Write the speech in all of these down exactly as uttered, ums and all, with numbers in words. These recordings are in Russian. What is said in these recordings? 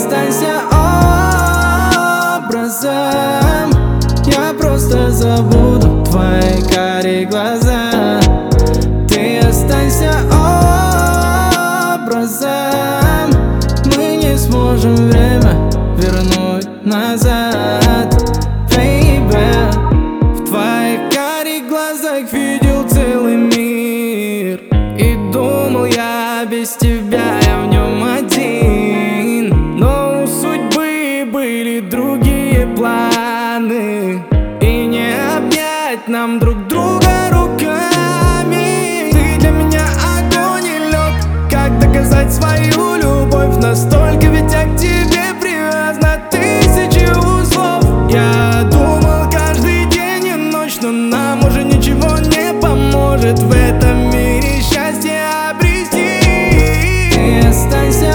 останься образом. Я просто забуду твои карие глаза. Ты останься образом. Мы не сможем время вернуть назад, baby. В твоих карих глазах видел целый мир, и думал я, без тебя я в нем один. Но у судьбы были другие планы, и не обнять нам друг друга руками. Ты для меня огонь и лед, как доказать свою любовь? Настолько ведь я к тебе привязана, тысячи узлов. Я думал каждый день и ночь, но нам уже ничего не поможет в этом мире счастье обрести. Ты останься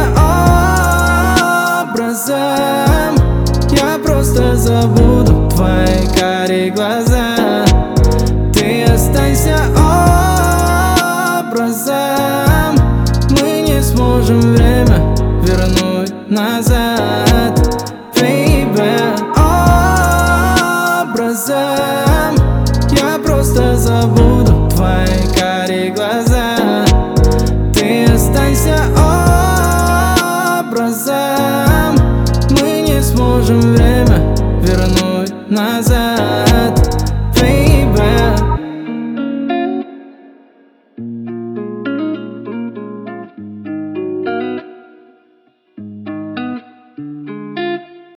образом. Я просто забуду твои карие глаза. Ты останься образом. Мы не сможем время вернуть назад, baby. Образом. Я просто забуду твои карие глаза. Ты останься